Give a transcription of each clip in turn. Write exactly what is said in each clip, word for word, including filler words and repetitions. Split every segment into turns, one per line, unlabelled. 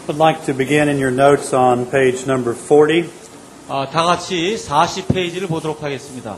I'd like to begin in your notes on page number forty.
아, 다 같이 사십 페이지를 보도록 하겠습니다.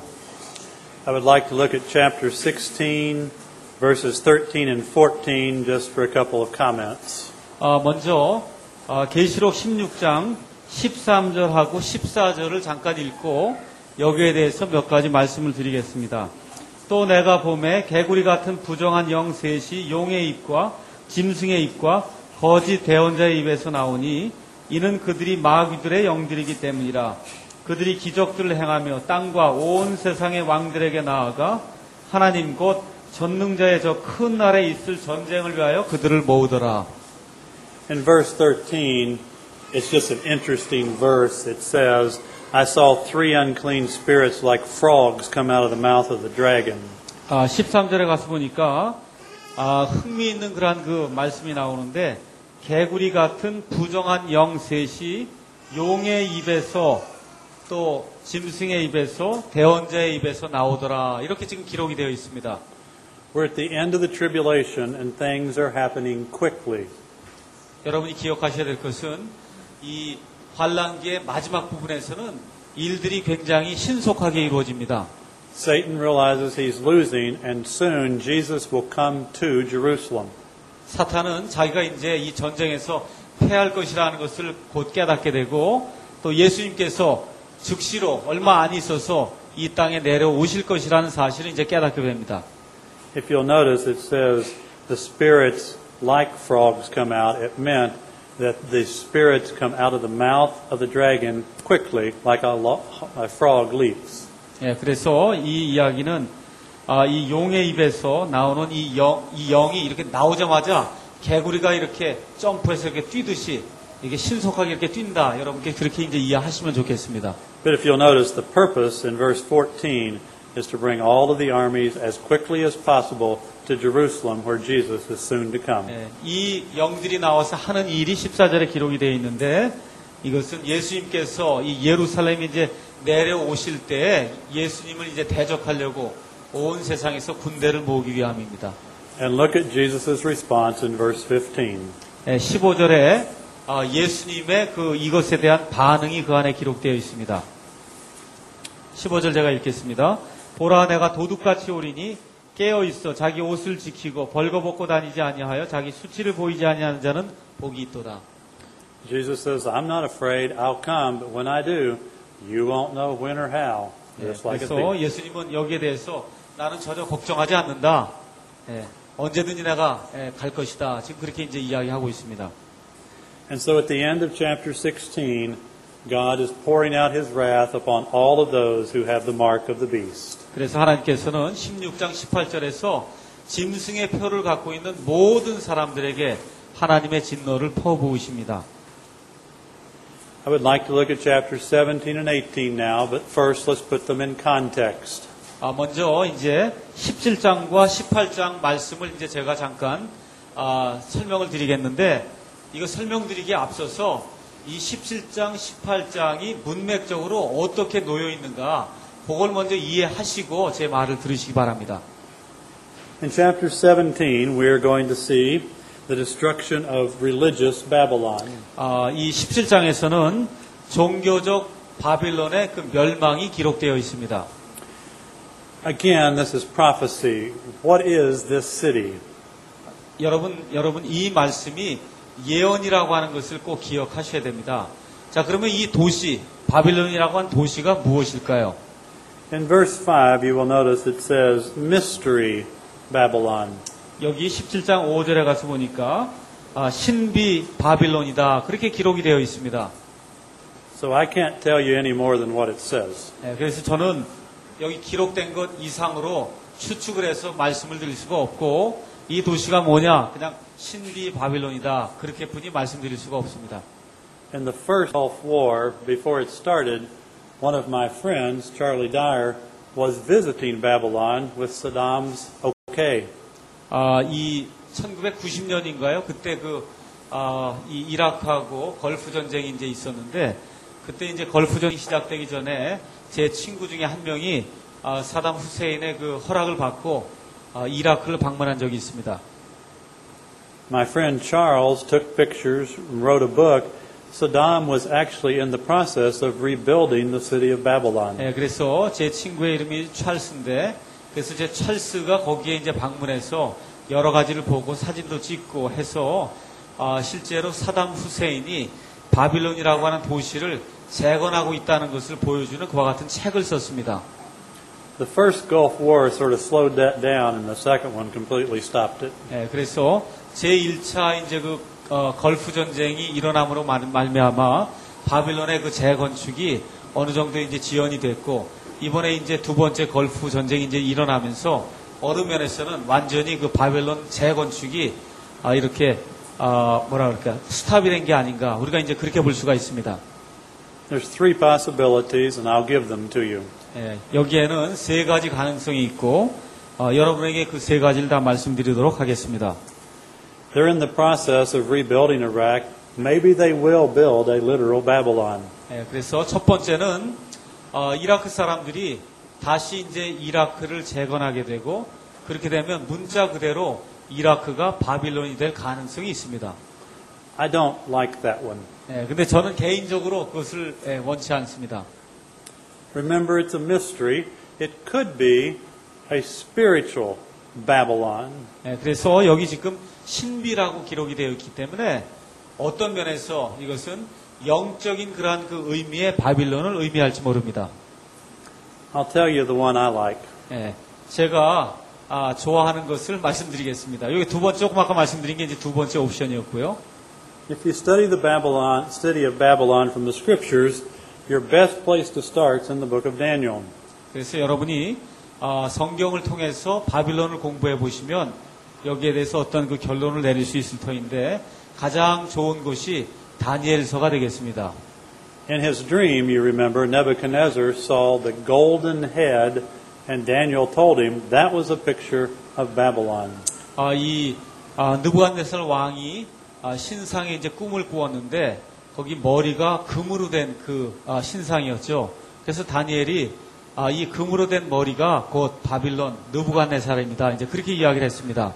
I would like to look at chapter sixteen, verses thirteen and fourteen, just for a couple of comments.
아, 먼저 아, 계시록 십육 장 십삼 절하고 십사 절을 잠깐 읽고 여기에 대해서 몇 가지 말씀을 드리겠습니다. 또 내가 봄에 개구리 같은 부정한 영 셋이 용의 입과 짐승의 입과 거짓 대언자의 입에서 나오니 이는 그들이 마귀들의 영들이기 때문이라. 그들이 기적들을 행하며 땅과 온 세상의 왕들에게 나아가 하나님 곧 전능자의 저 큰 날에 있을 전쟁을 위하여 그들을 모으더라.
In verse thirteen, it's just an interesting verse. It says, I saw three unclean spirits like frogs come out of the mouth of the dragon.
아, 십삼 절에 가서 보니까 아, 흥미있는 그러한 그 말씀이 나오는데 개구리 같은 부정한 영 셋이 용의 입에서 또 짐승의 입에서 대언자의 입에서 나오더라. 이렇게 지금 기록이 되어 있습니다.
We're at the end of the tribulation and things are happening quickly.
여러분이 기억하셔야 될 것은 이 환란기의 마지막 부분에서는 일들이 굉장히 신속하게 이루어집니다.
Satan realizes he's losing and soon Jesus will come to Jerusalem.
사탄은 자기가 이제 이 전쟁에서 패할 것이라는 것을 곧 깨닫게 되고 또 예수님께서 즉시로 얼마 안 있어서 이 땅에 내려오실 것이라는 사실을 이제 깨닫게 됩니다.
If you'll notice, it says the spirits like frogs come out. It meant that the spirits come out of the mouth of the dragon quickly, like a, lo- a frog leaps.
예, 그래서 이 이야기는 아, 이 용의 입에서 나오는 이, 영, 이 영이 이렇게 나오자마자 개구리가 이렇게 점프해서 이렇게 뛰듯이 이게 신속하게 이렇게 뛴다. 여러분께 그렇게 이제 이해하시면 좋겠습니다.
But if you'll notice, the purpose in verse fourteen is to bring all of the armies as quickly as possible to Jerusalem, where Jesus is soon to come.
예, 이 영들이 나와서 하는 일이 십사 절에 기록이 되어 있는데 이것은 예수님께서 이 예루살렘에 이제 내려오실 때 예수님을 이제 대적하려고 온 세상에서 군대를 모으기 위함입니다.
And look at Jesus' response in verse fifteen.
예, 십오 절에 아, 예수님의 그 이것에 대한 반응이 그 안에 기록되어 있습니다. 십오 절 제가 읽겠습니다. 보라 내가 도둑같이 오리니 깨어 있어 자기 옷을 지키고 벌거벗고 다니지 아니하여 자기 수치를 보이지 아니하는 자는 복이 있도다.
Jesus says, I'm not afraid, I'll come, but when I do, you won't know when or how.
예,
Just like a
그래서
thief.
예수님은 여기에 대해서 나는 전혀 걱정하지 않는다. 예, 언제든지 내가 예, 갈 것이다. 지금 그렇게 이제 이야기하고 있습니다.
And so at the end of chapter sixteen, God is pouring out His wrath upon all of those who have the mark of the beast.
그래서 하나님께서는 십육 장 십팔 절에서 짐승의 표를 갖고 있는 모든 사람들에게 하나님의 진노를 퍼부으십니다.
I would like to look at chapters seventeen and eighteen now, but first let's put them in context.
아, 먼저 이제 십칠 장과 십팔 장 말씀을 이제 제가 잠깐 아, 설명을 드리겠는데 이거 설명드리기에 앞서서 이 십칠 장, 십팔 장이 문맥적으로 어떻게 놓여 있는가 그걸 먼저 이해하시고 제 말을 들으시기 바랍니다.
In chapter seventeen, we are going to see the destruction of religious Babylon.
아, 이 십칠 장에서는 종교적 바빌론의 그 멸망이 기록되어 있습니다.
Again, this is prophecy. What is this city?
여러분, 여러분 이 말씀이 예언이라고 하는 것을 꼭 기억하셔야 됩니다. 자, 그러면 이 도시, 바빌론이라고 하는 도시가 무엇일까요?
In verse five, you will notice it says Mystery Babylon.
여기 십칠 장 오 절에 가서 보니까 아, 신비 바빌론이다. 그렇게 기록이 되어 있습니다.
So I can't tell you any more than what it says.
네, 그래서 저는 여기 기록된 것 이상으로 추측을 해서 말씀을 드릴 수가 없고 이 도시가 뭐냐? 그냥 신비 바빌론이다. 그렇게 뿐이 말씀드릴 수가 없습니다.
In the first Gulf War, before it started, one of my friends, Charlie Dyer, was visiting Babylon with Saddam's okay.
아, 이 천구백구십 년인가요? 그때 그, 아, 이 이라크하고 걸프 전쟁이 이제 있었는데, 그때 이제 걸프 전쟁이 시작되기 전에 제 친구 중에 한 명이 아, 사담 후세인의 그 허락을 받고 아, 이라크를 방문한 적이 있습니다.
My friend Charles took pictures and wrote a book. Saddam was actually in the process of rebuilding the city of Babylon.
예, 그래서 제 친구의 이름이 찰스인데, 그래서 제 찰스가 거기에 이제 방문해서 여러 가지를 보고 사진도 찍고 해서 아, 실제로 사담 후세인이 바빌론이라고 하는 도시를 재건하고 있다는 것을 보여주는 그와 같은 책을 썼습니다.
The first Gulf War sort of slowed that down, and the second one completely stopped it.
예, 그래서 제일 차 이제 그 어, 걸프 전쟁이 일어남으로 말- 말미암아 바빌론의 그 재건축이 어느 정도 이제 지연이 됐고, 이번에 이제 두 번째 걸프 전쟁이 이제 일어나면서 어느 면에서는 완전히 그 바빌론 재건축이 아, 이렇게 아, 뭐라 그럴까 스탑이 된 게 아닌가, 우리가 이제 그렇게 볼 수가 있습니다.
There's three possibilities, and I'll give them to you.
예, 여기에는 세 가지 가능성이 있고 어, 여러분에게 그 세 가지를 다 말씀드리도록 하겠습니다.
They're in the process of rebuilding Iraq. Maybe they will build a literal Babylon.
예, 그래서 첫 번째는 어, 이라크 사람들이 다시 이제 이라크를 재건하게 되고, 그렇게 되면 문자 그대로 이라크가 바빌론이 될 가능성이 있습니다.
I don't like that one.
예, 근데 저는 개인적으로 그것을 예, 원치 않습니다.
Remember, it's a mystery. It could be a spiritual Babylon.
예, 그래서 여기 지금 신비라고 기록이 되어 있기 때문에 어떤 면에서 이것은 영적인 그러한 그 의미의 바빌론을 의미할지 모릅니다.
I'll tell you the one I like.
예, 제가 아, 좋아하는 것을 말씀드리겠습니다. 여기 두 번째, 조금 아까 말씀드린 게 이제 두 번째 옵션이었고요.
If you study the Babylon, city of Babylon from the scriptures, your best place to start is in the book of Daniel.
그래서 여러분이 아, 성경을 통해서 바빌론을 공부해 보시면 여기에 대해서 어떤 그 결론을 내릴 수 있을 터인데, 가장 좋은 곳이 다니엘서가 되겠습니다.
In his dream, you remember, Nebuchadnezzar saw the golden head, and Daniel told him that was a picture of Babylon.
아, 이 아, 느부갓네살 왕이 아, 신상에 이제 꿈을 꾸었는데 거기 머리가 금으로 된 그 아, 신상이었죠. 그래서 다니엘이 아, 이 금으로 된 머리가 곧 바빌론 느부갓네살입니다. 이제 그렇게 이야기를 했습니다.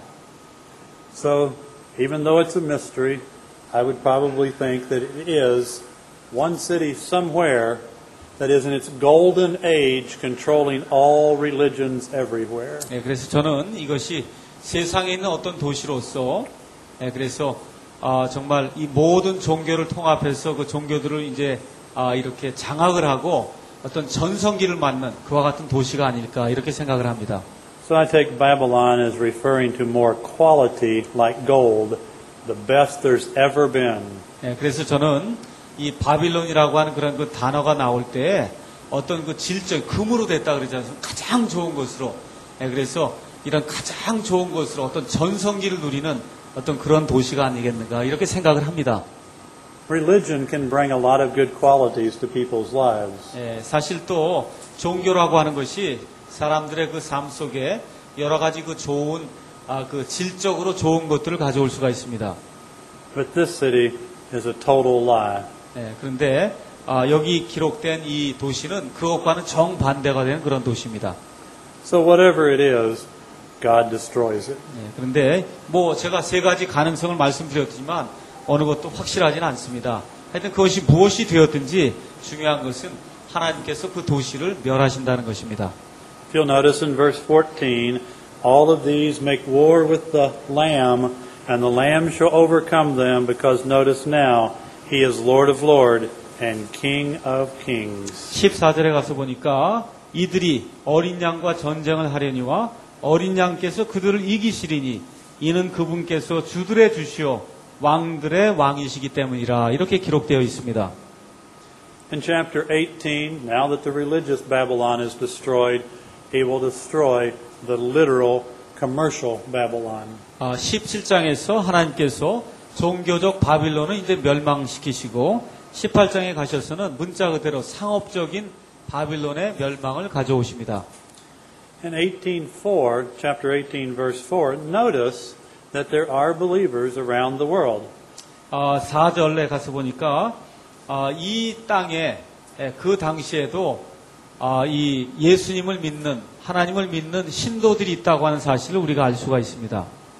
So, even though it's a mystery, I would probably think that it is one city somewhere that is in its golden age controlling all religions everywhere.
예, 그래서 저는 이것이 세상에 있는 어떤 도시로서 예, 그래서 아, 정말 이 모든 종교를 통합해서 그 종교들을 이제 아, 이렇게 장악을 하고 어떤 전성기를 맞는 그와 같은 도시가 아닐까 이렇게 생각을 합니다.
So I take Babylon as referring to more quality like gold, the best there's ever been.
예, 그래서 저는 이 바빌론이라고 하는 그런 그 단어가 나올 때 어떤 그 질적, 금으로 됐다 그러지 않습니까? 가장 좋은 것으로. 예, 그래서 이런 가장 좋은 것으로 어떤 전성기를 누리는 어떤 그런 도시가 아니겠는가 이렇게 생각을 합니다.
Religion can bring a lot of good qualities to people's lives.
예, 사실 또 종교라고 하는 것이 사람들의 그 삶 속에 여러 가지 그 좋은, 아, 그 질적으로 좋은 것들을 가져올 수가 있습니다.
But this city is a total lie.
예, 그런데 아, 여기 기록된 이 도시는 그것과는 정반대가 되는 그런 도시입니다.
So whatever it is, God destroys it.
예, 그런데 뭐 제가 세 가지 가능성을 말씀드렸지만 어느 것도 확실하지는 않습니다. 하여튼 그것이 무엇이 되었든지 중요한 것은 하나님께서 그 도시를 멸하신다는 것입니다.
If you'll notice in verse fourteen, all of these make war with the Lamb, and the Lamb shall overcome them, because notice now, He is Lord of Lords and King of Kings.
십사 절에 가서 보니까 이들이 어린 양과 전쟁을 하려니와 어린 양께서 그들을 이기시리니 이는 그분께서 주들의 주시오 왕들의 왕이시기 때문이라 이렇게 기록되어 있습니다.
In chapter eighteen, now that the religious Babylon is destroyed, He will destroy the literal commercial Babylon.
아, 십칠 장에서 하나님께서 종교적 바빌론을 이제 멸망시키시고 십팔 장에 가셔서는 문자 그대로 상업적인 바빌론의 멸망을 가져오십니다.
In eighteen four, chapter eighteen, verse four, notice that there are believers around the world.
아, 사 절에 가서 보니까 아, 이 땅에 예, 그 당시에도 아, 이 예수님을 믿는 하나님을 믿는 신도들이 있다고 하는 사실을 우리가 알 수가 있습니다.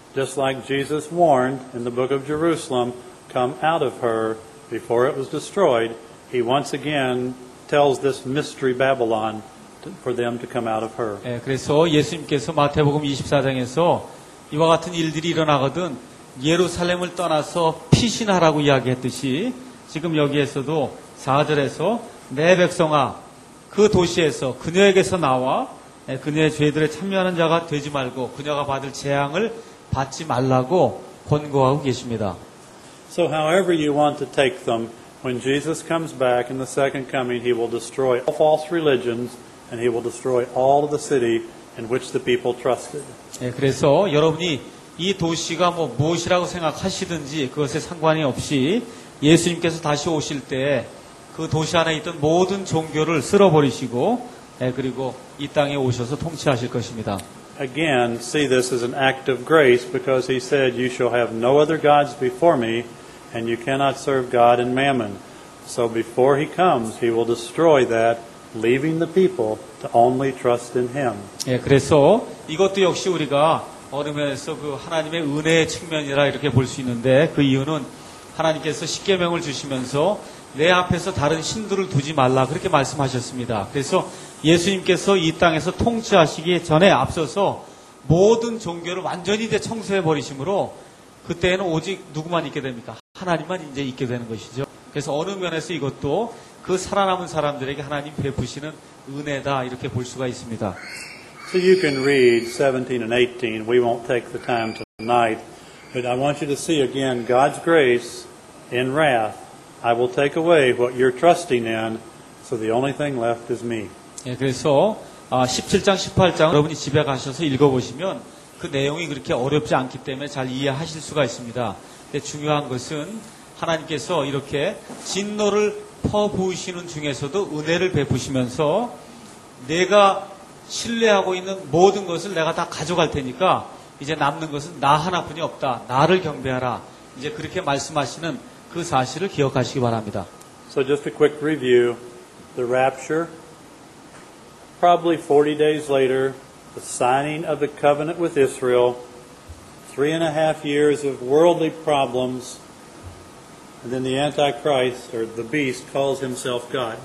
just like Jesus warned in the book of Jerusalem, come out of her before it was destroyed, he once again tells this mystery Babylon to, for them to come out of her.
예, 그래서 예수님께서 마태복음 이십사 장에서 이와 같은 일들이 일어나거든 예루살렘을 떠나서 피신하라고 이야기했듯이 지금 여기에서도 사 절에서 내 백성아 그 도시에서 그녀에게서 나와 그녀의 죄들에 참여하는 자가 되지 말고 그녀가 받을 재앙을 받지 말라고 권고하고 계십니다.
So however you want to take them, when Jesus comes back in the second coming, he will destroy all false religions and he will destroy all of the city in which the people trusted.
예, 그래서 여러분이 이 도시가 뭐 무엇이라고 생각하시든지 그것에 상관이 없이 예수님께서 다시 오실 때 그 도시 안에 있던 모든 종교를 쓸어버리시고 예, 그리고 이 땅에 오셔서 통치하실 것입니다.
Again, see this as an act of grace because he said, you shall have no other gods before me and you cannot serve God and mammon. So before he comes, he will destroy that, leaving the people to only trust in him.
예, 그래서 이것도 역시 우리가 어느 면에서 그 하나님의 은혜의 측면이라 이렇게 볼 수 있는데 그 이유는 하나님께서 십계명을 주시면서 내 앞에서 다른 신들을 두지 말라 그렇게 말씀하셨습니다. 그래서 예수님께서 이 땅에서 통치하시기 전에 앞서서 모든 종교를 완전히 이제 청소해 버리심으로 그때는 오직 누구만 있게 됩니까? 하나님만 이제 있게 되는 것이죠. 그래서 어느 면에서 이것도 그 살아남은 사람들에게 하나님 베푸시는 은혜다 이렇게 볼 수가 있습니다.
So you can read seventeen and eighteen. We won't take the time tonight. But I want you to see again God's grace in wrath. I will take away what you're trusting in, so the only thing left is me.
예, 그래서 십칠 장, 십팔 장 여러분이 집에 가셔서 읽어보시면 그 내용이 그렇게 어렵지 않기 때문에 잘 이해하실 수가 있습니다. 근데 중요한 것은 하나님께서 이렇게 진노를 퍼부으시는 중에서도 은혜를 베푸시면서 내가 신뢰하고 있는 모든 것을 내가 다 가져갈 테니까 이제 남는 것은 나 하나뿐이 없다. 나를 경배하라. 이제 그렇게 말씀하시는 그 사실을 기억하시기 바랍니다.
So just a quick review. The rapture, probably forty days later, the signing of the covenant with Israel, three and a half years of worldly problems, and then the Antichrist, or the beast, calls himself God.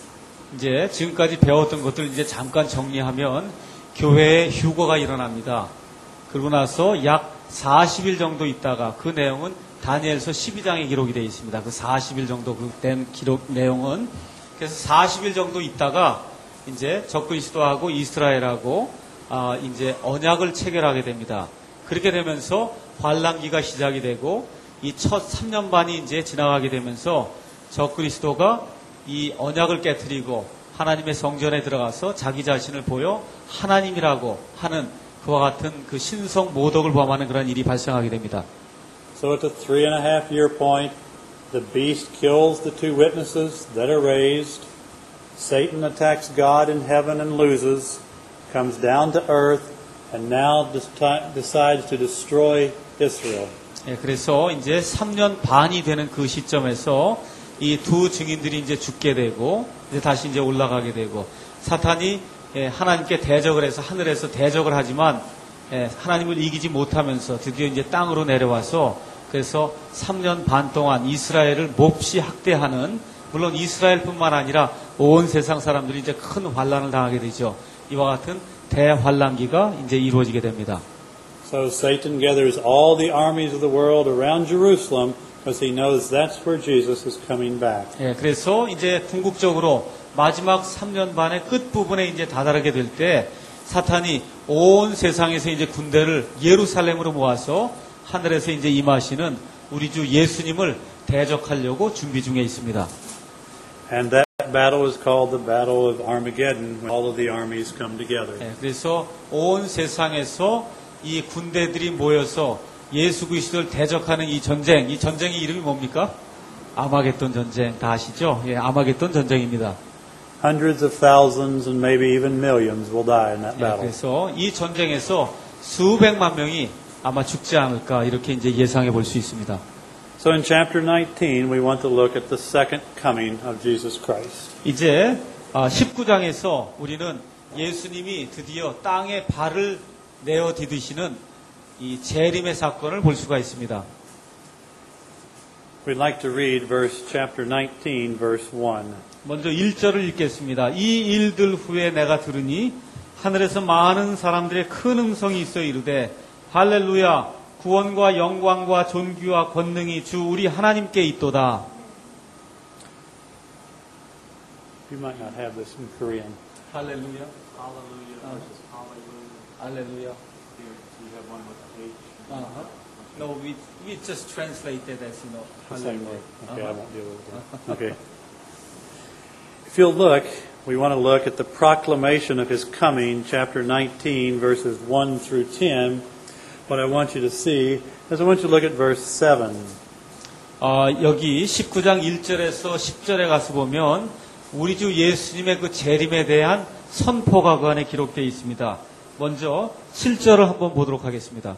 이제 지금까지 배웠던 것들 이제 잠깐 정리하면 교회에 휴거가 일어납니다. 그러고 나서 약 사십 일 정도 있다가 그 내용은 다니엘서 십이 장에 기록이 되어 있습니다. 그 사십 일 정도 된 기록 내용은 그래서 사십 일 정도 있다가 이제 적그리스도하고 이스라엘하고 아, 이제 언약을 체결하게 됩니다. 그렇게 되면서 환란기가 시작이 되고 이 첫 삼 년 반이 이제 지나가게 되면서 적그리스도가 이 언약을 깨트리고 하나님의 성전에 들어가서 자기 자신을 보여 하나님이라고 하는 그와 같은 그 신성 모독을 범하는 그런 일이 발생하게 됩니다.
So at the three and a half year point, the beast kills the two witnesses that are raised. Satan attacks God in heaven and loses, comes down to earth, and now decides to destroy Israel.
예, 그래서 이제 삼 년 반이 되는 그 시점에서 이 두 증인들이 이제 죽게 되고 이제 다시 이제 올라가게 되고 사탄이 예, 하나님께 대적을 해서 하늘에서 대적을 하지만 예, 하나님을 이기지 못하면서 드디어 이제 땅으로 내려와서 그래서 삼 년 반 동안 이스라엘을 몹시 학대하는 물론 이스라엘뿐만 아니라 온 세상 사람들이 이제 큰 환란을 당하게 되죠. 이와 같은 대환란기가 이제 이루어지게 됩니다.
So Satan gathers all the armies of the world around Jerusalem because he knows that's where Jesus is coming back.
예, 그래서 이제 궁극적으로 마지막 삼 년 반의 끝 부분에 이제 다다르게 될 때 사탄이 온 세상에서 이제 군대를 예루살렘으로 모아서 하늘에서 이제 임하시는 우리 주 예수님을 대적하려고 준비 중에 있습니다.
And that battle is called the Battle of Armageddon when all of the armies come together.
예, 그래서 온 세상에서 이 군대들이 모여서 예수 그리스도를 대적하는 이 전쟁, 이 전쟁의 이름이 뭡니까? 아마겟돈 전쟁 다 아시죠? 예, 아마겟돈 전쟁입니다.
Hundreds of thousands and maybe even millions will die in that
예,
battle.
그래서 이 전쟁에서 수백만 명이 아마 죽지 않을까 이렇게 이제 예상해 볼 수 있습니다.
So in chapter nineteen, we want to look at the second coming of Jesus Christ.
이제 십구 장에서 우리는 예수님이 드디어 땅에 발을 내어 디디시는 이 재림의 사건을 볼 수가 있습니다.
We'd like to read verse chapter nineteen, verse one.
먼저 일 절을 읽겠습니다. 이 일들 후에 내가 들으니 하늘에서 많은 사람들의 큰 음성이 있어 이르되 할렐루야 구원과 영광과 존귀와 권능이 주 우리 하나님께 있도다.
You might not have this in Korean.
할렐루야.
Hallelujah.
할렐루야.
Here, you have one with H.
Uh-huh. No, we we just translated as you know.
The same way. Okay, I
Uh-huh.
won't deal with it. Okay. If you'll look, we want to look at the proclamation of his coming, chapter nineteen, verses one through ten. What I want you to see is I want you to look at verse seven.
어, 여기 십구 장 일 절에서 십 절에 가서 보면 우리 주 예수님의 그 재림에 대한 선포가 그 안에 기록되어 있습니다. 먼저 칠 절을 한번 보도록 하겠습니다.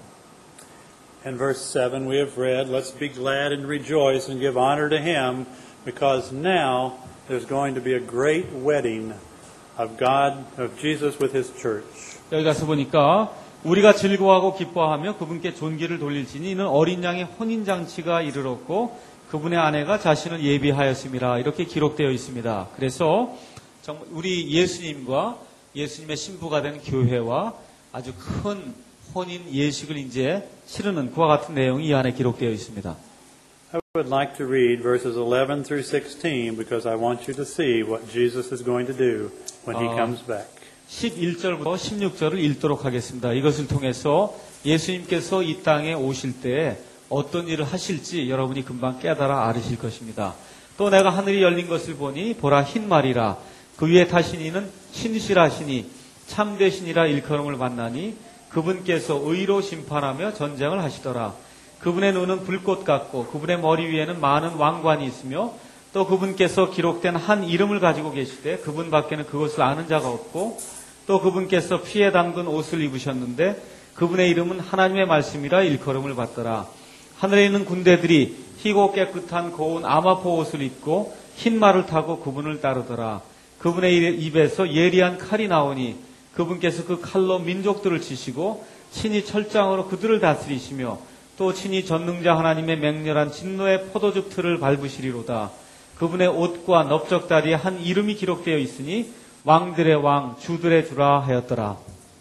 In verse seven we have read, let's be glad and rejoice and give honor to him, because now there's going to be a great wedding of God, of Jesus with his church.
여기 가서 보니까 우리가 즐거워하고 기뻐하며 그분께 존귀를 돌릴지니 이는 어린 양의 혼인잔치가 이르렀고 그분의 아내가 자신을 예비하였음이라 이렇게 기록되어 있습니다. 그래서 정말 우리 예수님과 예수님의 신부가 된 교회와 아주 큰 혼인 예식을 이제 치르는 그와 같은 내용이 이 안에 기록되어 있습니다.
I would like to read verses eleven through sixteen because I want you to see what Jesus is going to do when he
아.
comes back.
십일 절부터 십육 절을 읽도록 하겠습니다. 이것을 통해서 예수님께서 이 땅에 오실 때 어떤 일을 하실지 여러분이 금방 깨달아 알으실 것입니다. 또 내가 하늘이 열린 것을 보니 보라 흰 말이라 그 위에 타신 이는 신실하시니 참되시니라 일컬음을 받나니 그분께서 의로 심판하며 전쟁을 하시더라. 그분의 눈은 불꽃 같고 그분의 머리 위에는 많은 왕관이 있으며 또 그분께서 기록된 한 이름을 가지고 계시되 그분 밖에는 그것을 아는 자가 없고 또 그분께서 피에 담근 옷을 입으셨는데 그분의 이름은 하나님의 말씀이라 일컬음을 받더라. 하늘에 있는 군대들이 희고 깨끗한 고운 아마포 옷을 입고 흰 말을 타고 그분을 따르더라. 그분의 입에서 예리한 칼이 나오니 그분께서 그 칼로 민족들을 치시고 친히 철장으로 그들을 다스리시며 또 친히 전능자 하나님의 맹렬한 진노의 포도즙 틀을 밟으시리로다. 그분의 옷과 넓적다리에 한 이름이 기록되어 있으니 왕들의 왕, 주들의 주라 하였더라.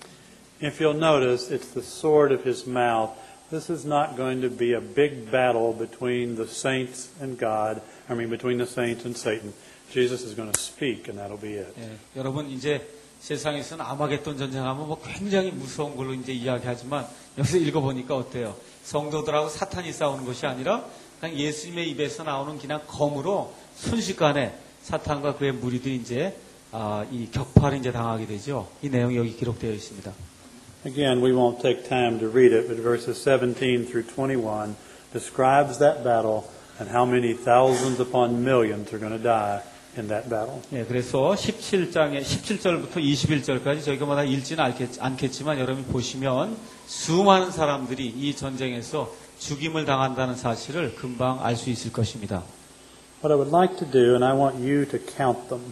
If you'll notice, it's the sword of his mouth. This is not going to be a big battle between the saints and God. I mean, between the saints and Satan. Jesus is going to speak, and that'll be it.
예, 여러분 이제 세상에서는 아마겟돈 전쟁하면 뭐 굉장히 무서운 걸로 이제 이야기하지만 여기서 읽어보니까 어때요? 성도들하고 사탄이 싸우는 것이 아니라 그냥 예수님의 입에서 나오는 그냥 검으로 순식간에 사탄과 그의 무리들이 이제 아, 이 격파를 이제 당하게 되죠. 이 내용이 여기 기록되어 있습니다.
Again, we won't take time to read it, but verses seventeen through twenty-one describes that battle and how many thousands upon millions are going to die in that battle.
예, 그래서 십칠 장에 십칠 절부터 이십일 절까지 저희가 뭐 다 읽지는 않겠, 않겠지만 여러분이 보시면 수많은 사람들이 이 전쟁에서 죽임을 당한다는 사실을 금방 알 수 있을 것입니다.
What I would like to do, and I want you to count them,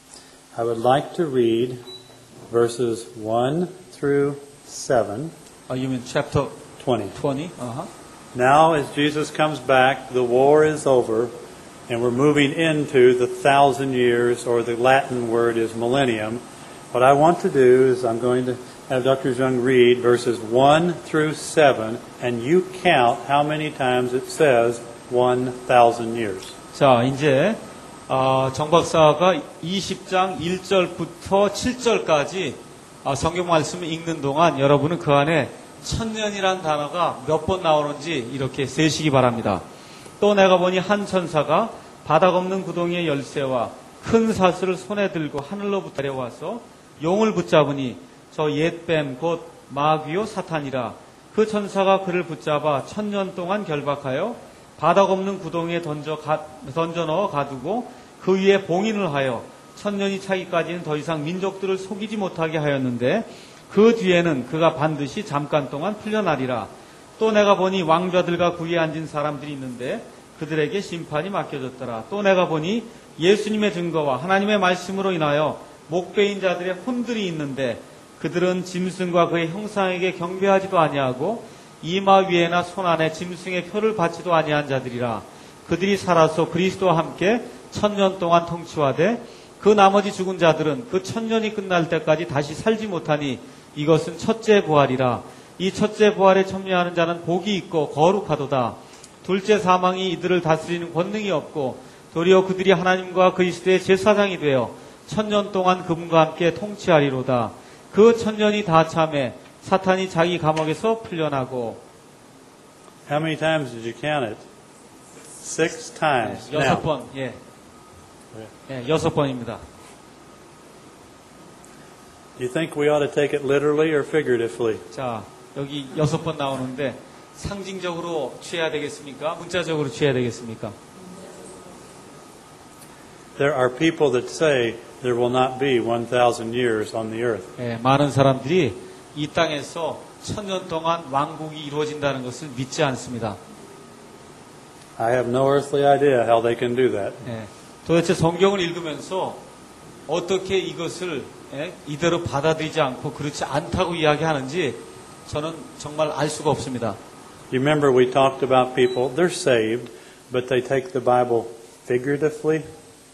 I would like to read verses one through seven.
Uh, you mean chapter
twenty.
twenty? Uh-huh.
Now, as Jesus comes back, the war is over, and we're moving into the thousand years, or the Latin word is millennium. What I want to do is I'm going to have Doctor Jung read verses one through seven, and you count how many times it says one thousand years.
자, 이제 어, 정 박사가 이십 장 일 절부터 칠 절까지 어, 성경 말씀을 읽는 동안 여러분은 그 안에 천년이란 단어가 몇 번 나오는지 이렇게 세시기 바랍니다. 또 내가 보니 한 천사가 바닥 없는 구덩이의 열쇠와 큰 사슬을 손에 들고 하늘로부터 내려와서 용을 붙잡으니 저 옛뱀 곧 마귀요 사탄이라. 그 천사가 그를 붙잡아 천년 동안 결박하여 바닥 없는 구덩이에 던져, 가, 던져 넣어 가두고 그 위에 봉인을 하여 천년이 차기까지는 더 이상 민족들을 속이지 못하게 하였는데 그 뒤에는 그가 반드시 잠깐 동안 풀려나리라. 또 내가 보니 왕좌들과 구위에 앉은 사람들이 있는데 그들에게 심판이 맡겨졌더라. 또 내가 보니 예수님의 증거와 하나님의 말씀으로 인하여 목베인 자들의 혼들이 있는데 그들은 짐승과 그의 형상에게 경배하지도 아니하고 이마 위에나 손 안에 짐승의 표를 받지도 아니한 자들이라. 그들이 살아서 그리스도와 함께 천년 동안 통치하되 그 나머지 죽은 자들은 그 천년이 끝날 때까지 다시 살지 못하니 이것은 첫째 부활이라. 이 첫째 부활에 참여하는 자는 복이 있고 거룩하도다. 둘째 사망이 이들을 다스리는 권능이 없고 도리어 그들이 하나님과 그리스도의 제사장이 되어 천년 동안 그분과 함께 통치하리로다. 그 천년이 다 참에 사탄이 자기 감옥에서 풀려나고.
How many times did you count it? Six times.
네, 여섯
Now,
번, 예. 예, 여섯 번입니다.
do you think we ought to take it literally or figuratively?
자, 여기 여섯 번 나오는데 상징적으로 취해야 되겠습니까? 문자적으로 취해야 되겠습니까?
There are people that say there will not be one thousand years on the earth.
예, 많은 사람들이 이 땅에서 천년 동안 왕국이 이루어진다는 것을 믿지 않습니다.
I have no earthly idea how they can do that.
예, 도대체 성경을 읽으면서 어떻게 이것을 예, 이대로 받아들이지 않고 그렇지 않다고 이야기하는지 저는 정말 알 수가 없습니다.
You remember we talked about people, they're saved, but they take the Bible figuratively.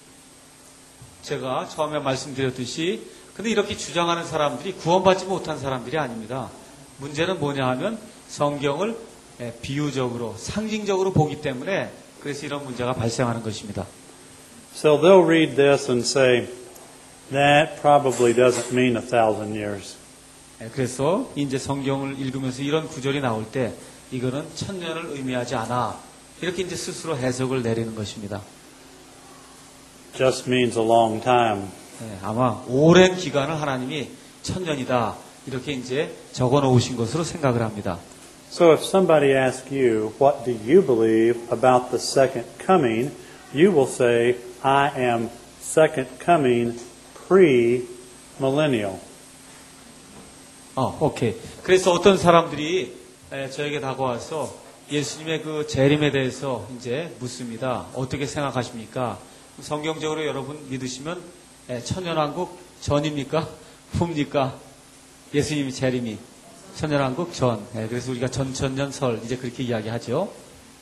제가 처음에 말씀드렸듯이 근데 이렇게 주장하는 사람들이 구원받지 못한 사람들이 아닙니다. 문제는 뭐냐 하면 성경을 예, 비유적으로 상징적으로 보기 때문에 그래서 이런 문제가 발생하는 것입니다.
So they'll read this and say, that probably doesn't mean a thousand years.
예, 그래서 이제 성경을 읽으면서 이런 구절이 나올 때 이거는 천년을 의미하지 않아. 이렇게 이제 스스로 해석을 내리는 것입니다.
Just means a long time.
예, 아마 오랜 기간을 하나님이 천년이다. 이렇게 이제 적어 놓으신 것으로 생각을 합니다.
So if somebody asks you, what do you believe about the second coming? You will say, I am second coming pre-millennial.
어, 오케이. 그래서 어떤 사람들이 에, 저에게 다가와서 예수님의 그 재림에 대해서 이제 묻습니다. 어떻게 생각하십니까? 성경적으로 여러분 믿으시면 에, 천년왕국 전입니까? 후입니까? 예수님이 재림이 천년왕국 전. 에, 그래서 우리가 전천년설 이제 그렇게 이야기하죠.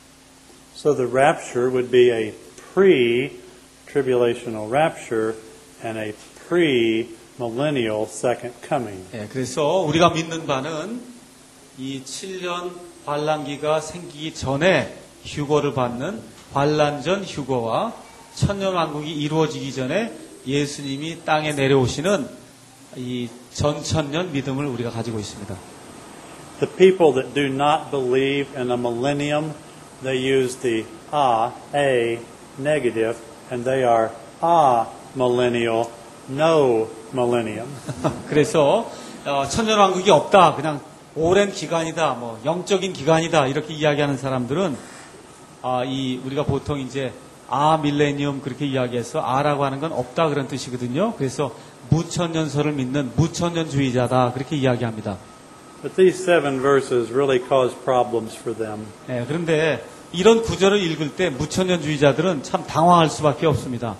So the rapture would be a pre-tribulational rapture and a pre-millennial second coming.
예, 그래서 우리가 믿는 바는 이 칠 년 환란기가 생기기 전에 휴거를 받는 환란 전 휴거와 천년 왕국이 이루어지기 전에 예수님이 땅에 내려오시는 이 전천년 믿음을 우리가 가지고 있습니다.
The people that do not believe in a millennium, they use the a, a negative, and they are a millennial, no millennium.
그래서 어, 천년 왕국이 없다. 그냥 오랜 기간이다. 뭐 영적인 기간이다. 이렇게 이야기하는 사람들은 아, 이 우리가 보통 이제 아 밀레니엄 그렇게 이야기해서 아라고 하는 건 없다 그런 뜻이거든요. 그래서 무천년설을 믿는 무천년주의자다 그렇게 이야기합니다.
But these seven verses really cause problems for them.
예, 그런데 이런 구절을 읽을 때 무천년주의자들은 참 당황할 수밖에 없습니다.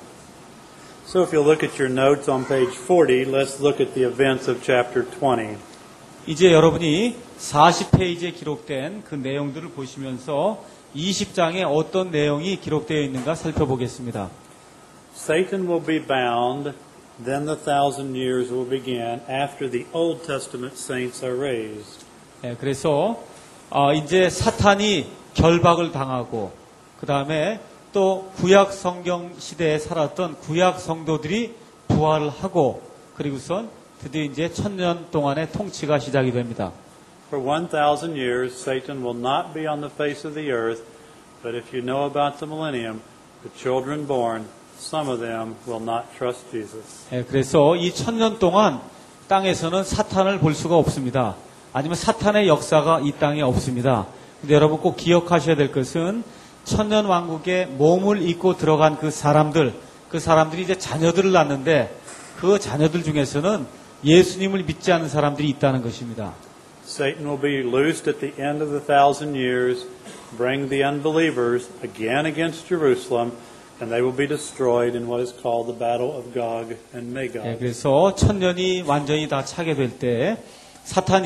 So if you'll look at your notes on page forty, let's look at the events of chapter twenty.
이제 여러분이 사십 페이지에 기록된 그 내용들을 보시면서 이십 장에 어떤 내용이 기록되어 있는가 살펴보겠습니다.
Satan will be bound, then the thousand years will begin after the Old Testament saints are raised.
예, 그래서 어, 이제 사탄이 결박을 당하고 그 다음에 또 구약 성경 시대에 살았던 구약 성도들이 부활을 하고 그리고선 드디어 이제 천년 동안의 통치가 시작이 됩니다.
For one thousand years, Satan will not be on the face of the earth, but if you know about the millennium, the children born, some of them will not trust Jesus.
예, 그래서 이 천년 동안 땅에서는 사탄을 볼 수가 없습니다. 아니면 사탄의 역사가 이 땅에 없습니다. 근데 여러분 꼭 기억하셔야 될 것은 천년 왕국에 몸을 입고 들어간 그 사람들, 그 사람들이 이제 자녀들을 낳는데 그 자녀들 중에서는 예수님을 믿지 않는 사람들이 있다는 것입니다.
Satan will be loosed at the end of the thousand years, bring the unbelievers again against Jerusalem, and they will be destroyed in what is called the battle of Gog and Magog.
예, 그래서 천년이 완전히 다 차게 될 때 사탄이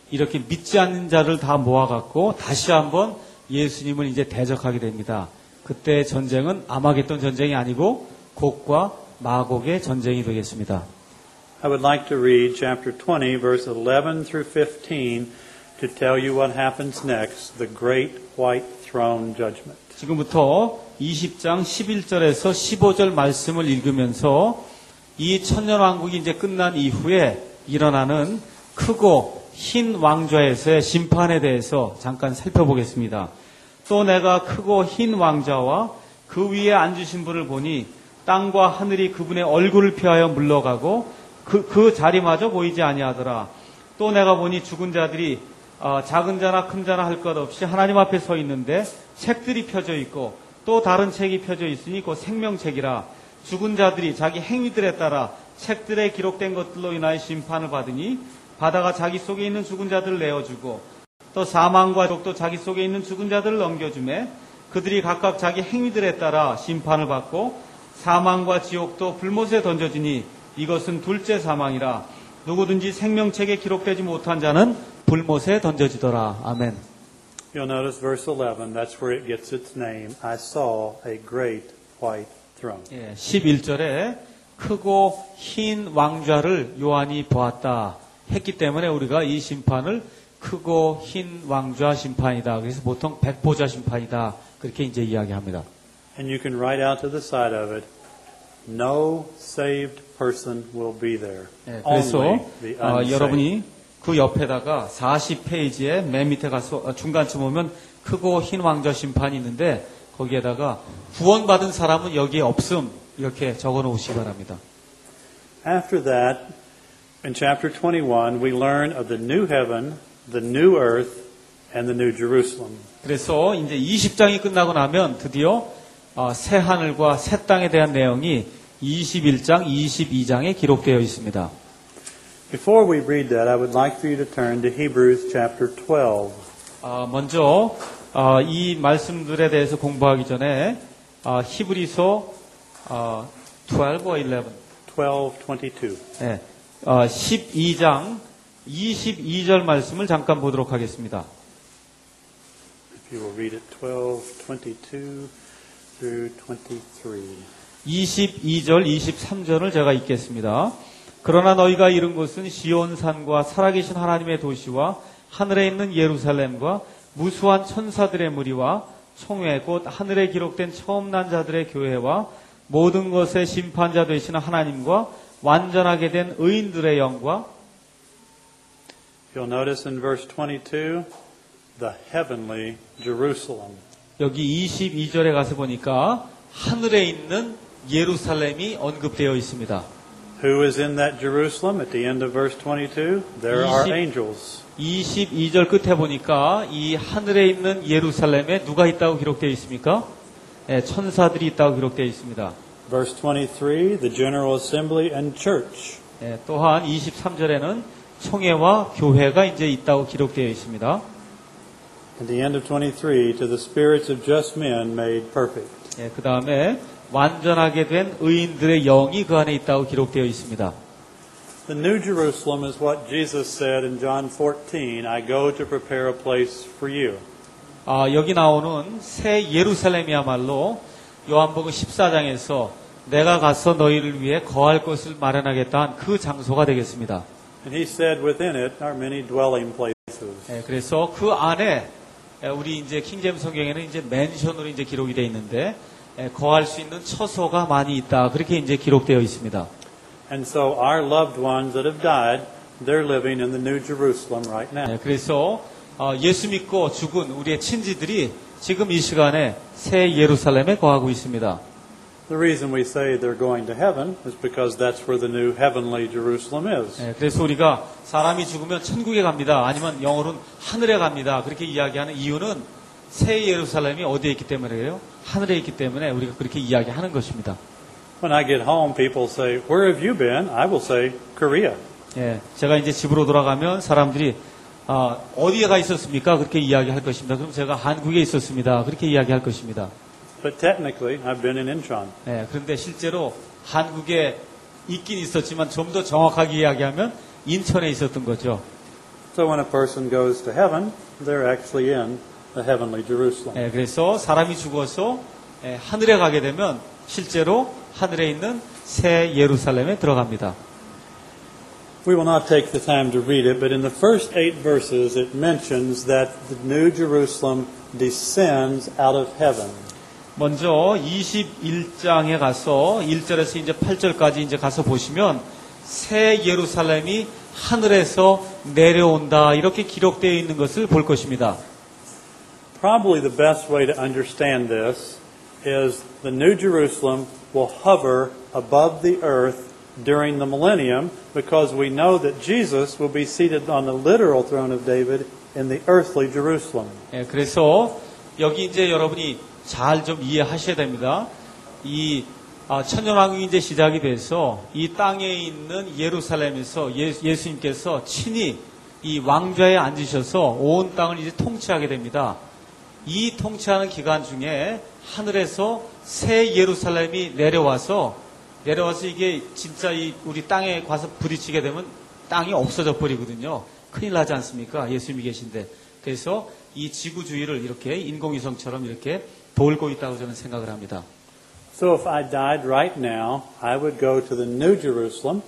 이렇게 믿지 않는 자를 다 모아갖고 다시 한번 예수님을 이제 대적하게 됩니다. 그때 전쟁은 아마겟돈 전쟁이 아니고 곡과 마곡의 전쟁이 되겠습니다.
I would like to read chapter twenty, verse eleven through fifteen to tell you what happens next, the great white throne judgment.
지금부터 이십 장 십일 절에서 십오 절 말씀을 읽으면서 이 천년왕국이 이제 끝난 이후에 일어나는 크고 흰 왕좌에서의 심판에 대해서 잠깐 살펴보겠습니다. 또 내가 크고 흰 왕좌와 그 위에 앉으신 분을 보니 땅과 하늘이 그분의 얼굴을 피하여 물러가고 그, 그 자리마저 보이지 아니하더라. 또 내가 보니 죽은 자들이 어, 작은 자나 큰 자나 할 것 없이 하나님 앞에 서 있는데 책들이 펴져 있고 또 다른 책이 펴져 있으니 그 생명책이라. 죽은 자들이 자기 행위들에 따라 책들에 기록된 것들로 인하여 심판을 받으니 바다가 자기 속에 있는 죽은 자들을 내어주고 또 사망과 독도 자기 속에 있는 죽은 자들을 넘겨주매 그들이 각각 자기 행위들에 따라 심판을 받고 사망과 지옥도 불못에 던져지니 이것은 둘째 사망이라. 누구든지 생명책에 기록되지 못한 자는 불못에 던져지더라. 아멘.
You'll notice verse eleven, that's where it gets its name. I saw a great white throne.
예, 십일 절에 크고 흰 왕좌를 요한이 보았다 했기 때문에 우리가 이 심판을 크고 흰 왕좌 심판이다. 그래서 보통 백보자 심판이다. 그렇게 이제 이야기합니다.
And you can write out to the side of it, no saved person will be there.
예, 그래서
Only the
어,
unsaved.
여러분이 그 옆에다가 사십 페이지에 맨 밑에 가서 어, 중간쯤 오면 크고 흰 왕좌 심판이 있는데 거기에다가 구원받은 사람은 여기에 없음 이렇게 적어 놓으시기 바랍니다.
After that, in chapter twenty-one, we learn of the new heaven, the new earth, and the new Jerusalem.
그래서 이제 이십 장이 끝나고 나면 드디어 어, 새 하늘과 새 땅에 대한 내용이 이십일 장, 이십이 장에 기록되어 있습니다.
Before we read that, I would like for you to turn to Hebrews chapter twelve.
어, 먼저 어, 이 말씀들에 대해서 공부하기 전에 어, 히브리서 어, twelve or eleven?
twelve twenty-two.
네, 어, 십이 장 이십이 절 말씀을 잠깐 보도록 하겠습니다.
If you will read it, twelve twenty-two through twenty-three.
이십이 절, 이십삼 절을 제가 읽겠습니다. 그러나 너희가 이른 곳은 시온산과 살아계신 하나님의 도시와 하늘에 있는 예루살렘과 무수한 천사들의 무리와 총회 곧 하늘에 기록된 처음 난 자들의 교회와 모든 것의 심판자 되시는 하나님과 완전하게 된 의인들의 영과
You'll notice in verse twenty-two, the heavenly Jerusalem.
여기 이십이 절에 가서 보니까 하늘에 있는 예루살렘이 언급되어 있습니다.
Who is in that Jerusalem at the end of verse twenty-two? There are
이십
angels.
이십이 절 끝에 보니까 이 하늘에 있는 예루살렘에 누가 있다고 기록되어 있습니까? 네, 천사들이 있다고 기록되어 있습니다.
Verse twenty-three, the General Assembly and Church.
네, 또한 이십삼 절에는 총회와 교회가 이제 있다고 기록되어 있습니다.
At the end of twenty-three, to the spirits of just men made perfect.
네, 그 다음에 완전하게 된 의인들의 영이 그 안에 있다고 기록되어 있습니다.
The New Jerusalem is what Jesus said in John fourteen, I go to prepare a place for you.
아, 여기 나오는 새 예루살렘이야말로 요한복음 십사 장에서 내가 가서 너희를 위해 거할 곳을 마련하겠다 한 그 장소가 되겠습니다.
And he said within it are many dwelling places.
네, 그래서 그 안에 우리 이제 킹제임스 성경에는 이제 맨션으로 이제 기록이 되어 있는데 에, 거할 수 있는 처소가 많이 있다. 그렇게 이제 기록되어 있습니다.
And so our loved ones that have died, they're living in the New Jerusalem right now.
네, 그래서 어, 예수 믿고 죽은 우리의 친지들이 지금 이 시간에 새 예루살렘에 거하고 있습니다.
The reason we say they're going to heaven is because that's where the new heavenly Jerusalem is.
네, 그래서 우리가 사람이 죽으면 천국에 갑니다. 아니면 영어로는 하늘에 갑니다. 그렇게 이야기하는 이유는 새 예루살렘이 어디에 있기 때문에요? 하늘에 있기 때문에 우리가 그렇게 이야기하는 것입니다.
When I get home, people say, where have you been? I will say, Korea.
예, 제가 이제 집으로 돌아가면 사람들이 아, 어디에 가 있었습니까? 그렇게 이야기할 것입니다. 그럼 제가 한국에 있었습니다. 그렇게 이야기할 것입니다.
But technically, I've been in Incheon.
예, 그런데 실제로 한국에 있긴 있었지만 좀 더 정확하게 이야기하면 인천에 있었던 거죠.
So when a person goes to heaven, they're actually in the heavenly Jerusalem.
예, 그래서 사람이 죽어서 예, 하늘에 가게 되면 실제로 하늘에 있는 새 예루살렘에 들어갑니다.
We will not take the time to read it, but in the first eight verses it mentions that the New Jerusalem descends out of heaven.
먼저 이십일 장에 가서 일 절에서 이제 팔 절까지 이제 가서 보시면 새 예루살렘이 하늘에서 내려온다 이렇게 기록되어 있는 것을 볼 것입니다.
Probably the best way to understand this is the New Jerusalem will hover above the earth during the millennium because we know that Jesus will be seated on the literal throne of David in the earthly Jerusalem.
예, 그래서 여기 이제 여러분이 잘 좀 이해하셔야 됩니다. 이 아, 천년왕국이 이제 시작이 돼서 이 땅에 있는 예루살렘에서 예, 예수님께서 친히 이 왕좌에 앉으셔서 온 땅을 이제 통치하게 됩니다. 이 통치하는 기간 중에 하늘에서 새 예루살렘이 내려와서 내려와서 이게 진짜 이 우리 땅에 가서 부딪히게 되면 땅이 없어져 버리거든요. 큰일 나지 않습니까? 예수님이 계신데. 그래서 이 지구 주위를 이렇게 인공위성처럼 이렇게 돌고 있다고 저는 생각을 합니다.
So if I died right now, I would go to the New Jerusalem.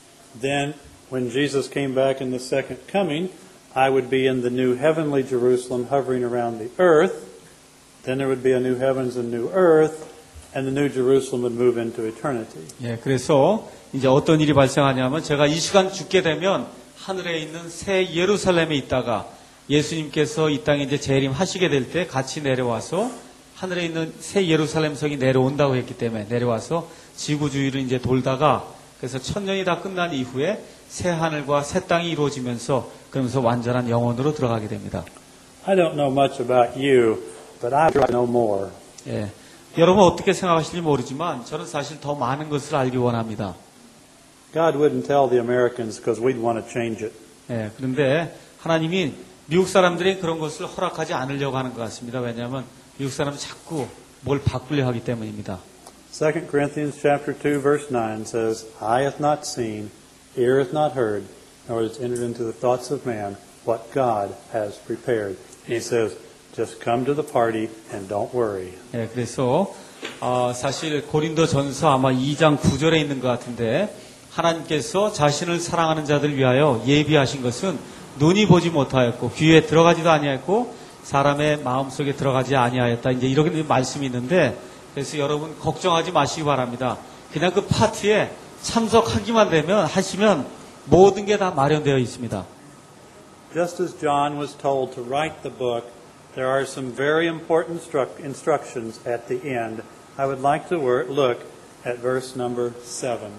Then when Jesus came back in the second coming, I would be in the new heavenly Jerusalem hovering around the earth. Then there would be a new heavens and new earth, and the new Jerusalem would move into eternity.
예, 그래서 이제 어떤 일이 발생하냐면 제가 이 시간 죽게 되면 하늘에 있는 새 예루살렘에 있다가 예수님께서 이 땅에 이제 재림하시게 될 때 같이 내려와서 하늘에 있는 새 예루살렘 성이 내려온다고 했기 때문에 내려와서 지구 주위를 이제 돌다가 그래서 천년이 다 끝난 이후에 새 하늘과 새 땅이 이루어지면서 그러면서 완전한 영원으로 들어가게 됩니다.
I don't know much about you, but I would know more.
예, 여러분 어떻게 생각하실지 모르지만 저는 사실 더 많은 것을 알기 원합니다.
God wouldn't tell the Americans because we'd want to change it.
예, 그런데 하나님이 미국 사람들이 그런 것을 허락하지 않으려고 하는 것 같습니다. 왜냐하면 미국 사람은 자꾸 뭘 바꾸려 하기 때문입니다.
Second Corinthians chapter two verse nine says, Eye hath not seen, ear hath not heard, nor has entered into the thoughts of man what God has prepared. He says, just come to the party and don't worry.
예, 그래서 어, 사실 고린도전서 아마 이 장 구 절에 있는 것 같은데 하나님께서 자신을 사랑하는 자들을 위하여 예비하신 것은 눈이 보지 못하였고 귀에 들어가지도 아니하였고 사람의 마음속에 들어가지 아니하였다. 이제 이렇게 말씀이 있는데 그래서 여러분 걱정하지 마시기 바랍니다. 그냥 그 파티에 참석하기만 되면 하시면 모든 게 다 마련되어 있습니다.
Just as John was told to write the book, there are some very important instructions at the end. I would like to look at verse number seven.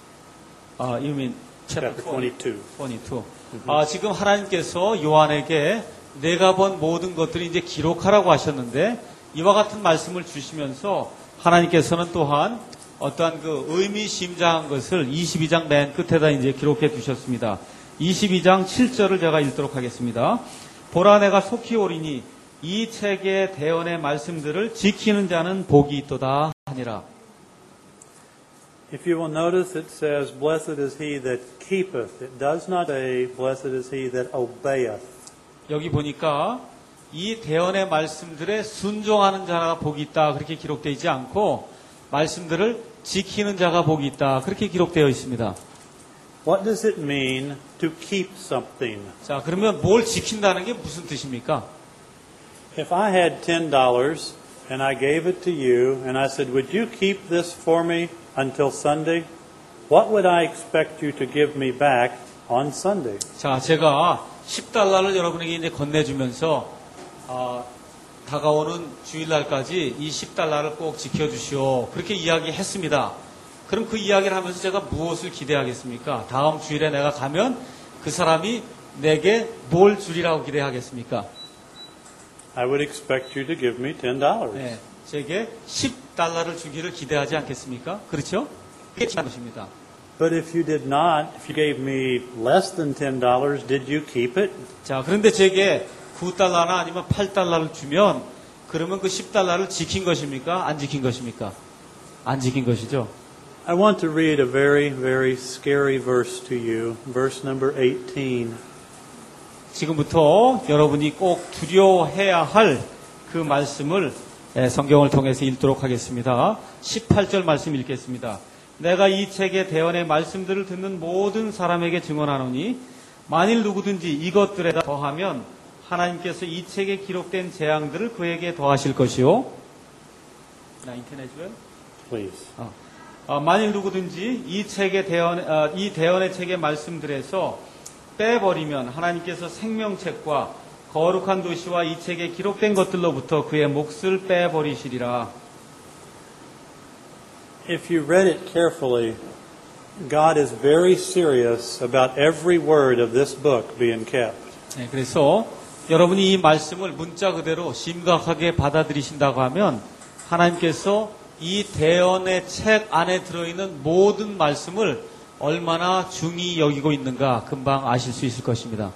아, you mean
chapter twenty-two.
twenty-two. 아, 지금 하나님께서 요한에게 내가 본 모든 것들을 이제 기록하라고 하셨는데 이와 같은 말씀을 주시면서 하나님께서는 또한 어떠한 그 의미심장한 것을 이십이 장 맨 끝에다 이제 기록해 두셨습니다. 이십이 장 칠 절을 제가 읽도록 하겠습니다. 보라 내가 속히 오리니 이 책의 대언의 말씀들을 지키는 자는 복이 있도다 하니라.
If you will notice, it says, Blessed is he that keepeth. It does not say, Blessed is he that obeyeth.
여기 보니까 이 대언의 말씀들에 순종하는 자가 복이 있다 그렇게 기록되어 있지 않고 말씀들을 지키는 자가 복이 있다 그렇게 기록되어 있습니다.
What does it mean to keep something?
자, 그러면 뭘 지킨다는 게 무슨 뜻입니까?
If I had ten dollars and I gave it to you and I said, Would you keep this for me until Sunday? What would I expect you to give me back on Sunday?
자, 제가 십 달러를 여러분에게 이제 건네주면서 어, 다가오는 주일날까지 이 십 달러를 꼭 지켜주시오. 그렇게 이야기했습니다. 그럼 그 이야기를 하면서 제가 무엇을 기대하겠습니까? 다음 주일에 내가 가면 그 사람이 내게 뭘 주리라고 기대하겠습니까?
I would expect you to give me ten dollars.
네, 제게 십 달러를 주기를 기대하지 않겠습니까? 그렇죠? 그게 참 것입니다.
But if you did not, if you gave me less than ten dollars, did you keep it?
자, 그런데 제게 구 달러나 아니면 팔 달러를 주면 그러면 그 십 달러를 지킨 것입니까? 안 지킨 것입니까? 안 지킨 것이죠.
I want to read a very, very scary verse to you, verse number eighteen.
지금부터 여러분이 꼭 두려워해야 할 그 말씀을 성경을 통해서 읽도록 하겠습니다. 십팔 절 말씀 읽겠습니다. 내가 이 책의 대언의 말씀들을 듣는 모든 사람에게 증언하노니 만일 누구든지 이것들에다 더하면 하나님께서 이 책에 기록된 재앙들을 그에게 더하실 것이요. 나 인터넷 줘요?
Please.
어. 어, 만일 누구든지 이 책의 대언, 어, 이 대언의 책의 말씀들에서 빼버리면 하나님께서 생명책과 거룩한 도시와 이 책에 기록된 것들로부터 그의 몫을 빼버리시리라.
If you read it carefully, God is very serious about every word of this book being kept.
네, 그래서 여러분이 이 말씀을 문자 그대로 심각하게 받아들이신다고 하면 하나님께서 이 대언의 책 안에 들어있는 모든 말씀을 얼마나 중히 여기고 있는가 금방 아실 수 있을 것입니다.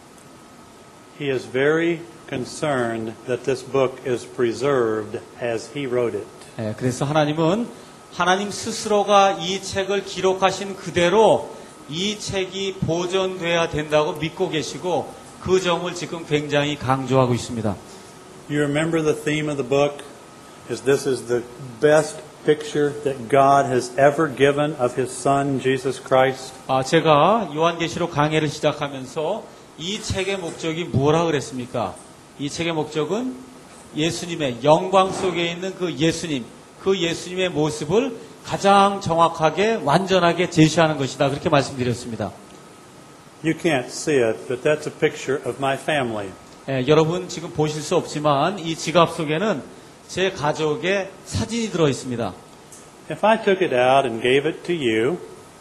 He is very concerned that this book is preserved as He wrote it.
네, 그래서 하나님은 하나님 스스로가 이 책을 기록하신 그대로 이 책이 보존돼야 된다고 믿고 계시고 그 점을 지금 굉장히 강조하고 있습니다.
You remember the theme of the book? Is this is the best picture that God has ever given of His Son, Jesus Christ?
아, 제가 요한계시록 강해를 시작하면서 이 책의 목적이 뭐라 그랬습니까? 이 책의 목적은 예수님의 영광 속에 있는 그 예수님, 그 예수님의 모습을 가장 정확하게 완전하게 제시하는 것이다. 그렇게 말씀드렸습니다.
You can't see it, but that's a picture of my family.
예, 여러분 지금 보실 수 없지만 이 지갑 속에는 제 가족의 사진이 들어 있습니다.
If I took it out and gave it to you,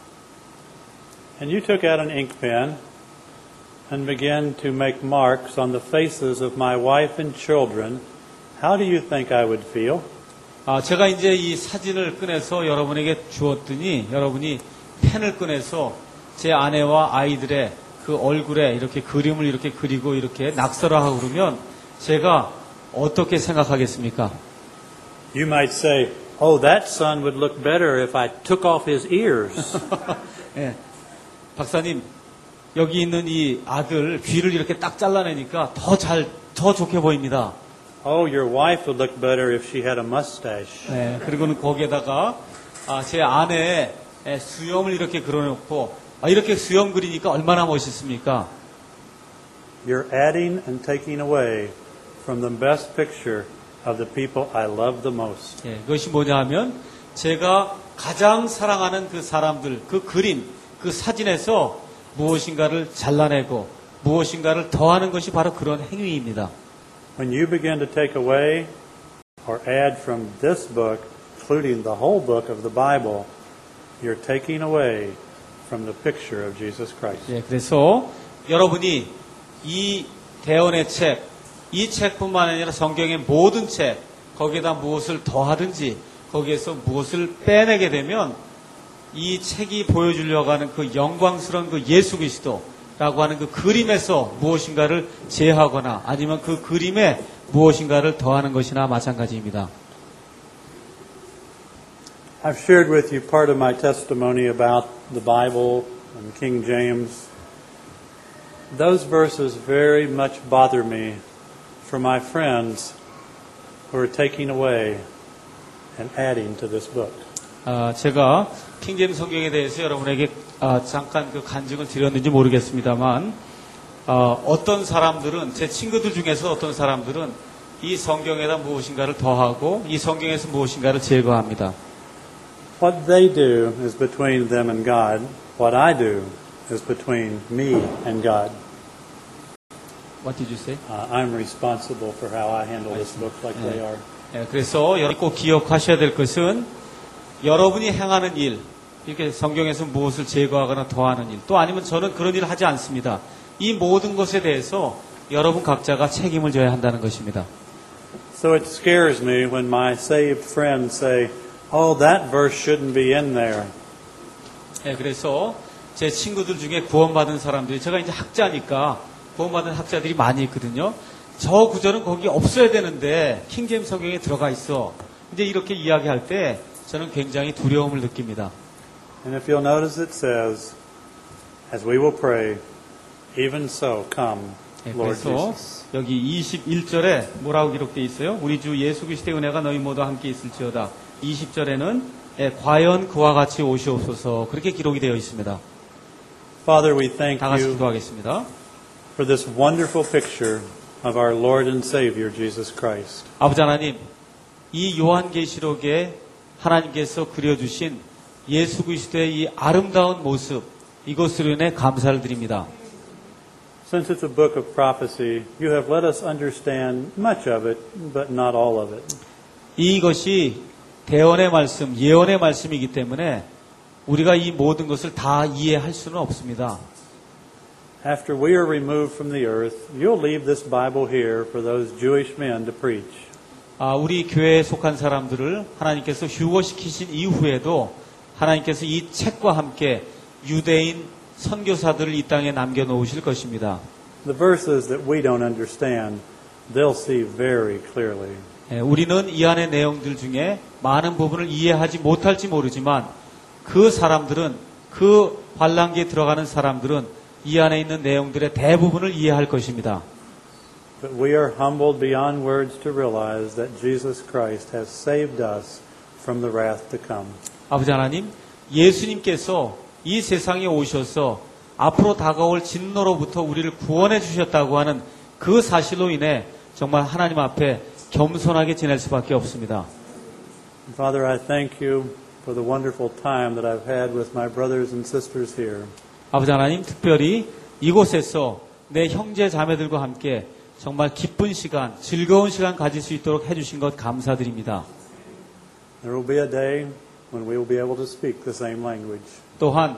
and you took out an ink pen and began to make marks on the faces of my wife and children, how do you think I would feel?
아, 제가 이제 이 사진을 꺼내서 여러분에게 주었더니 여러분이 펜을 꺼내서 제 아내와 아이들의 그 얼굴에 이렇게 그림을 이렇게 그리고 이렇게 낙서하고 그러면 제가 어떻게 생각하겠습니까?
You might say, oh, that son would look better if I took off his ears.
예, 박사님, 여기 있는 이 아들 귀를 이렇게 딱 잘라내니까 더 잘, 더 좋게 보입니다.
Oh, your wife would look better if she had a mustache.
네, 그리고는 거기에다가 아, 제 아내의 수염을 이렇게 그려놓고 아, 이렇게 수염 그리니까 얼마나 멋있습니까?
You're adding and taking away from the best picture of the people I love the most.
예, 그것이 뭐냐 하면 제가 가장 사랑하는 그 사람들, 그 그림, 그 사진에서 무엇인가를 잘라내고 무엇인가를 더하는 것이 바로 그런 행위입니다.
When you begin to take away or add from this book, including the whole book of the Bible, you're taking away from the picture of Jesus Christ.
예, 그래서 여러분이 이 대언의 책, 이 책뿐만 아니라 성경의 모든 책, 거기에다 무엇을 더하든지 거기에서 무엇을 빼내게 되면 이 책이 보여주려고 하는 그 영광스러운 그 예수 그리스도라고 하는 그 그림에서 무엇인가를 제하거나 아니면 그 그림에 무엇인가를 더하는 것이나 마찬가지입니다.
I've shared with you part of my testimony about the Bible and King James. Those verses very much bother me for my friends who are taking away and adding to this book.
아, 제가 킹제임스 성경에 대해서 여러분에게 아, 잠깐 그 간증을 드렸는지 모르겠습니다만 어, 어떤 사람들은 제 친구들 중에서 어떤 사람들은 이 성경에다 무엇인가를 더하고 이 성경에서 무엇인가를 제거합니다.
What they do is between them and God. What I do is between me and God.
What did you say?
Uh, I'm responsible for how I handle this book like
네.
they are.
네, 그래서 여러분 꼭 기억하셔야 될 것은 여러분이 행하는 일, 이렇게 성경에서 무엇을 제거하거나 더하는 일, 또 아니면 저는 그런 일을 하지 않습니다. 이 모든 것에 대해서 여러분 각자가 책임을 져야 한다는 것입니다.
So it scares me when my saved friends say, oh, that verse shouldn't be in there.
네, 그래서 제 친구들 중에 구원받은 사람들이, 제가 이제 학자니까 구원받은 학자들이 많이 있거든요. 저 구절은 거기 없어야 되는데 킹제임스 성경에 들어가 있어. 이제 이렇게 이야기할 때 저는 굉장히 두려움을 느낍니다.
And if you'll notice it says, as we will pray, even so come,
네,
Lord
그래서
Jesus.
여기 이십일 절에 뭐라고 기록되어 있어요? 우리 주 예수 그리스도의 은혜가 너희 모두 함께 있을지어다. 이십 절에는 예, 과연 그와 같이 오시옵소서 그렇게 기록이 되어 있습니다.
Father, we thank
다 같이
you
기도하겠습니다.
for this wonderful picture of our Lord and Savior, Jesus Christ.
아버지 하나님, 이 요한계시록에 하나님께서 그려주신 예수 그리스도의 이 아름다운 모습, 이것으로 인해 감사를 드립니다.
Since it's a book of prophecy, you have let us understand much of it, but not all of it.
이것이 대언의 말씀, 예언의 말씀이기 때문에 우리가 이 모든 것을 다 이해할 수는 없습니다.
After we are removed from the earth, you'll leave this Bible here for those Jewish men to preach.
아, 우리 교회에 속한 사람들을 하나님께서 휴거시키신 이후에도 하나님께서 이 책과 함께 유대인 선교사들을 이 땅에 남겨놓으실 것입니다.
The verses that we don't understand, they'll see very clearly.
예, 우리는 이 안의 내용들 중에 많은 부분을 이해하지 못할지 모르지만 그 사람들은, 그 환란기에 들어가는 사람들은 이 안에 있는 내용들의 대부분을 이해할 것입니다.
But we are humbled beyond words to realize that Jesus Christ has saved us from the wrath to come.
아버지 하나님, 예수님께서 이 세상에 오셔서 앞으로 다가올 진노로부터 우리를 구원해 주셨다고 하는 그 사실로 인해 정말 하나님 앞에 겸손하게 지낼 수밖에 없습니다.
Father, I thank you for the wonderful time that I've had with my brothers and sisters here.
아버지 하나님, 특별히 이곳에서 내 형제 자매들과 함께 정말 기쁜 시간, 즐거운 시간 가질 수 있도록 해주신 것 감사드립니다.
There will be a day when we will be able to speak the same language.
또한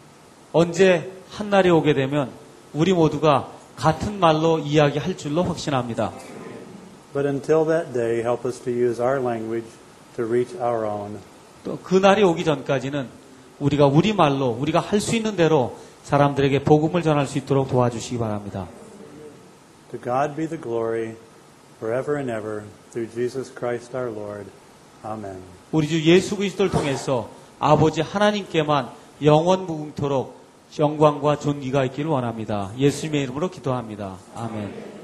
언제 한날이 오게 되면 우리 모두가 같은 말로 이야기할 줄로 확신합니다.
But until that day, help us to use our language to reach our own.
또 그날이 오기 전까지는 우리가 우리 말로 우리가 할 수 있는 대로 사람들에게 복음을 전할 수 있도록 도와주시기 바랍니다.
To God be the glory forever and ever through Jesus Christ our Lord. Amen.
우리 주 예수 그리스도를 통해서 아버지 하나님께만 영원 무궁토록 영광과 존귀가 있기를 원합니다. 예수님의 이름으로 기도합니다. 아멘.